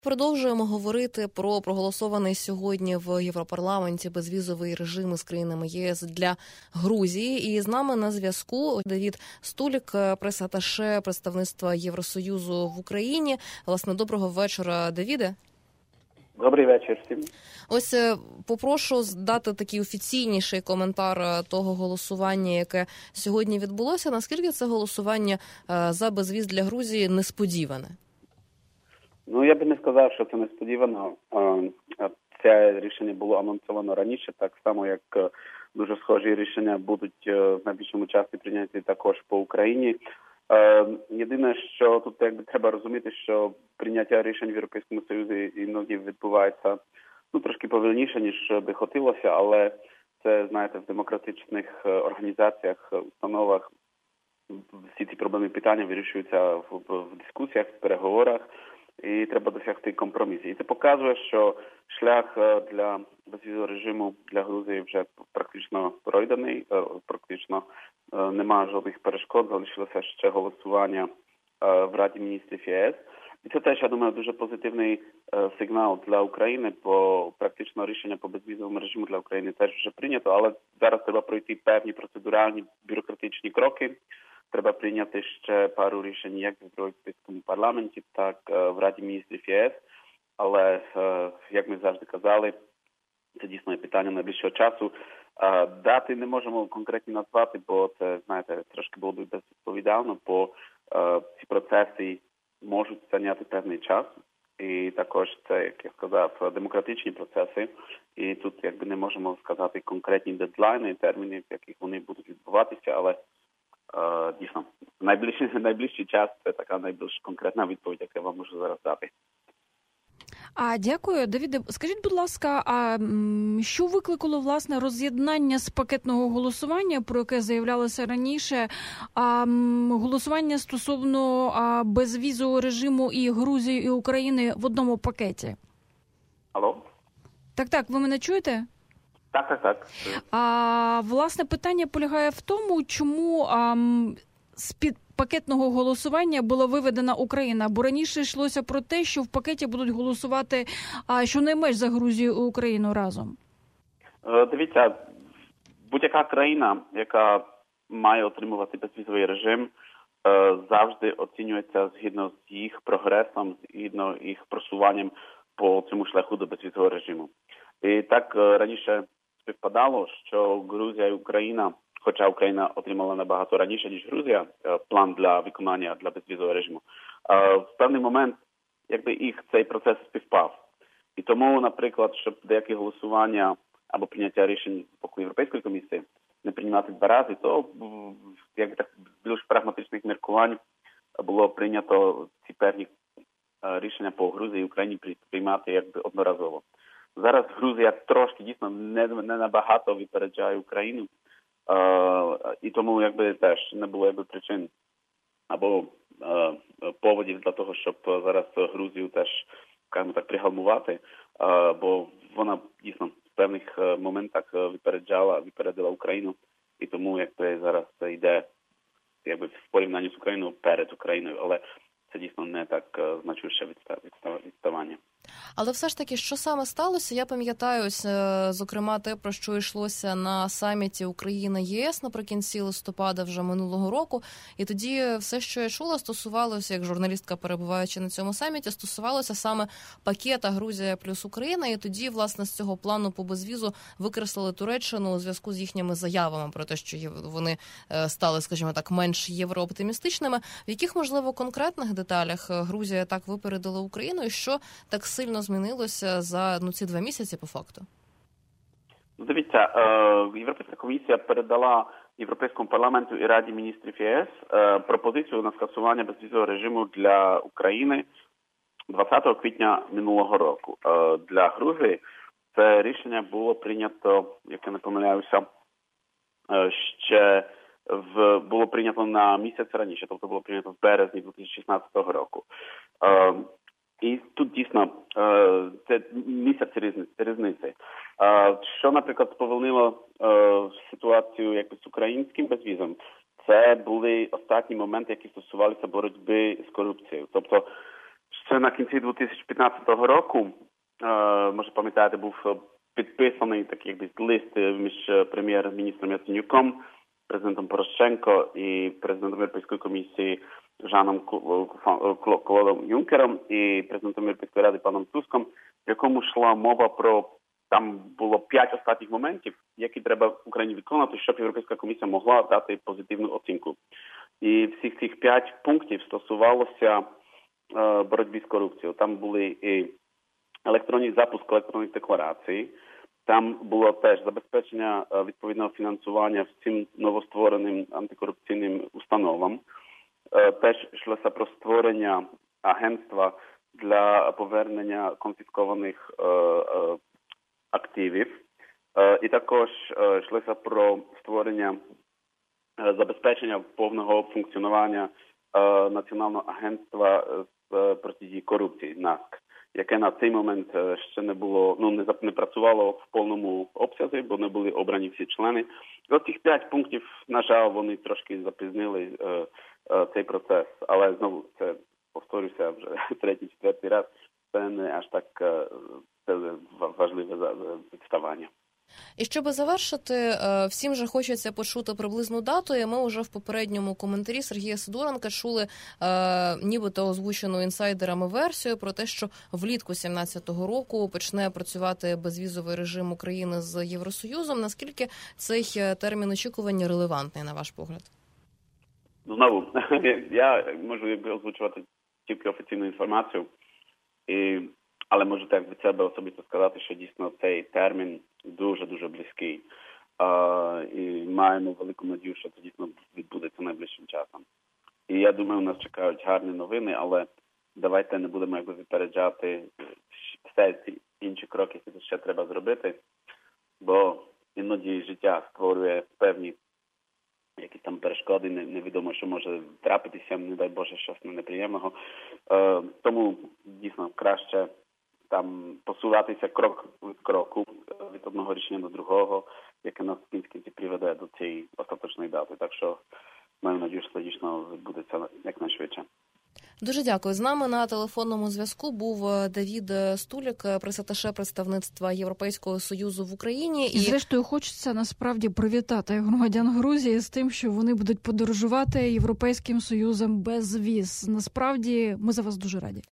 Продовжуємо говорити про проголосований сьогодні в Європарламенті безвізовий режим із країнами ЄС для Грузії. І з нами на зв'язку Давід Стулік, прес-аташе представництва Євросоюзу в Україні. Власне, доброго вечора, Давіде. Добрий вечір всім. Ось попрошу дати такий офіційніший коментар того голосування, яке сьогодні відбулося. Наскільки це голосування за безвіз для Грузії несподіване? Ну, я би не сказав, що це несподівано. Це рішення було анонсовано раніше, так само, як дуже схожі рішення будуть в найближчому часі прийняті також по Україні. Єдине, що тут треба розуміти, що прийняття рішень в Європейському Союзі іноді відбувається трошки повільніше, ніж би хотілося, але це, знаєте, в демократичних організаціях, установах всі ці проблемні питання вирішуються в дискусіях, в переговорах. І треба досягти компромісу. І це показує, що шлях для безвізового режиму для Грузії вже практично пройдений, практично немає жодних перешкод, залишилося ще голосування в Раді міністрів ЄС. І це теж, я думаю, дуже позитивний сигнал для України, бо практично рішення по безвізовому режиму для України теж вже прийнято, але зараз треба пройти певні процедуральні бюрократичні кроки. Треба прийняти ще пару рішень як в Європейському парламенті, так в Раді міністрів ЄС. Але, як ми завжди казали, це дійсно є питання найближчого часу. Дати не можемо конкретні назвати, бо це, знаєте, трошки було б безвідповідально, бо ці процеси можуть зайняти певний час. І також це, як я сказав, демократичні процеси. І тут не можемо сказати конкретні дедлайни, терміни, в яких вони будуть відбуватися, але дійсно, найближчий час – це така найбільш конкретна відповідь, яку я вам можу зараз дати. Дякую. Давіде, скажіть, будь ласка, що викликало, власне, роз'єднання з пакетного голосування, про яке заявлялося раніше, голосування стосовно безвізового режиму і Грузії, і України в одному пакеті? Алло? Так, ви мене чуєте? Так. Власне, питання полягає в тому, чому з-під пакетного голосування була виведена Україна, бо раніше йшлося про те, що в пакеті будуть голосувати щонайменш за Грузію і Україну разом. Дивіться, будь-яка країна, яка має отримувати безвізовий режим, завжди оцінюється згідно з їх прогресом, згідно їх просуванням по цьому шляху до безвізового режиму. І так раніше співпадало, що Грузія і Україна, хоча Україна отримала набагато раніше, ніж Грузія, план для виконання для безвізового режиму, в певний момент їх цей процес співпав. І тому, наприклад, щоб деякі голосування або прийняття рішень з боку Європейської комісії не приймати два рази, то більш прагматичних міркувань було прийнято ці певні рішення по Грузії і Україні приймати одноразово. Зараз Грузія трошки дійсно не набагато випереджає Україну, і тому теж не було причин або поводів для того, щоб зараз Грузію теж, скажімо так, пригальмувати, бо вона дійсно в певних моментах випередила Україну, і тому зараз йде в порівнянні з Україною перед Україною, але це дійсно не так значуще відставання. Але все ж таки, що саме сталося? Я пам'ятаю, зокрема, те, про що йшлося на саміті Україна-ЄС наприкінці листопада вже минулого року. І тоді все, що я чула, стосувалося, як журналістка, перебуваючи на цьому саміті, стосувалося саме пакета Грузія плюс Україна. І тоді, власне, з цього плану по безвізу викреслили Туреччину у зв'язку з їхніми заявами про те, що вони стали, скажімо так, менш єврооптимістичними. В яких, можливо, конкретних деталях Грузія так випередила Україну і що так сильно змінилося за ці 2 місяці по факту? Дивіться, Європейська комісія передала Європейському парламенту і Раді міністрів ЄС пропозицію на скасування безвізового режиму для України 20 квітня минулого року. Для Грузії це рішення було прийнято, як я не помиляюся, було прийнято на місяць раніше, тобто було прийнято в березні 2016 року. І тут дійсно це місяць різниці. Що, наприклад, сповільнило ситуацію з українським безвізом, це були останні моменти, які стосувалися боротьби з корупцією. Тобто Ще на кінці 2015 року, може пам'ятаєте, був підписаний такий лист між прем'єр-міністром Яценюком, президентом Порошенко і президентом Європейської комісії Жаном Клодом Юнкером і президентом Європейської ради паном Туском, в якому йшла мова про, там було 5 останніх моментів, які треба Україні виконати, щоб Європейська комісія могла дати позитивну оцінку. І всіх цих 5 пунктів стосувалося боротьби з корупцією. Там були і запуск електронних декларацій, там було теж забезпечення відповідного фінансування всім новоствореним антикорупційним установам. Теж йшлося про створення агентства для повернення конфіскованих активів. І також йшлося про створення забезпечення повного функціонування Національного агентства з протидії корупції, НАСК, яке на цей момент ще не було, не працювало в повному обсязі, бо не були обрані всі члени. І от цих 5 пунктів, на жаль, вони трошки запізнили цей процес. Але знову, це, повторюся вже 3-4 раз, це не аж так важливе відставання. І щоб завершити, всім же хочеться почути приблизну дату, і ми вже в попередньому коментарі Сергія Сидоренка чули нібито озвучену інсайдерами версію про те, що влітку 2017 року почне працювати безвізовий режим України з Євросоюзом. Наскільки цей термін очікування релевантний, на ваш погляд? Знову, я можу озвучувати тільки офіційну інформацію, але можу так від себе особисто сказати, що дійсно цей термін дуже-дуже близький. І маємо велику надію, що це дійсно відбудеться найближчим часом. І я думаю, нас чекають гарні новини, але давайте не будемо випереджати все ці інші кроки, які ще треба зробити, бо іноді життя створює певні якісь там перешкоди, невідомо, що може трапитися, не дай Боже, щось неприємного. Тому дійсно краще там посуватися крок від кроку, від одного рішення до другого, яке нас в кінці приведе до цієї остаточної дати. Так що маю надію, що це дійсно відбудеться якнайшвидше. Дуже дякую. З нами на телефонному зв'язку був Давід Стулік, прес-аташе представництва Європейського Союзу в Україні. І зрештою хочеться насправді привітати громадян Грузії з тим, що вони будуть подорожувати Європейським Союзом без віз. Насправді ми за вас дуже раді.